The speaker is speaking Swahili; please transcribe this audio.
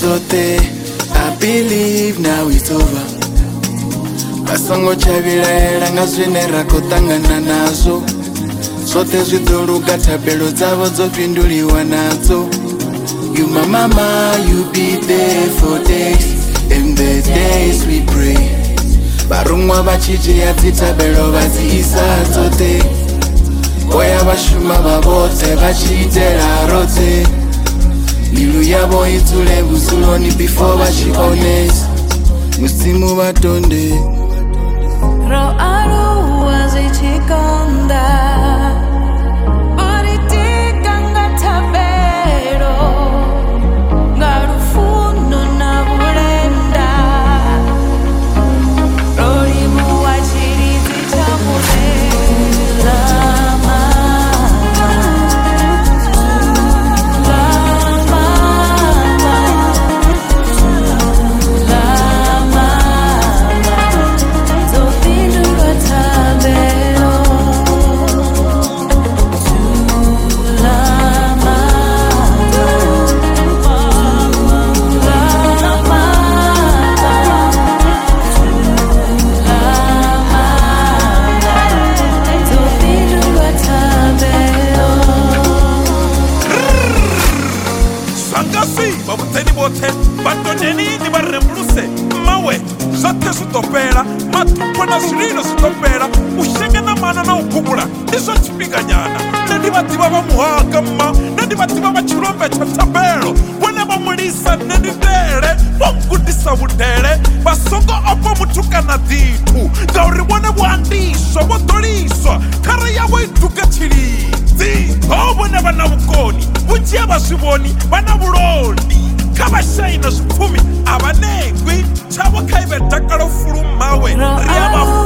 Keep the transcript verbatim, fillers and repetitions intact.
zote. I believe now it's over. Basango chavila nga zwine rakotangana nazo. Zote zvidoluka tabelo dzavo dzopinduliwa nadzo. You my mama, you be there for days. In the days we pray. Barumwa bachiji atitabelo baziisa zote. Oya bashuma babote bachitela rote. Lilu yabo itule buzuloni before bachikones. Musimu batonde. Ro aru wazichikonda. Batonyeni ni barembluse mawe zote zitopera matupo na zililo zitopera ushenge na mana na ukubula nizo chipiganyana nandi batiba bamuhagama nandi batiba bachirombe chatabelo wena bamulisa nandi dere bongudisa budere basongo opo mutuka na ditu gauri wane buandiswa botoliswa kara yawe ituka chirizi obone bana bukoni bujia basiboni bana bulondi Kabashayino sipumi abanengwi chabo kaibeta kalofuru mawe riaba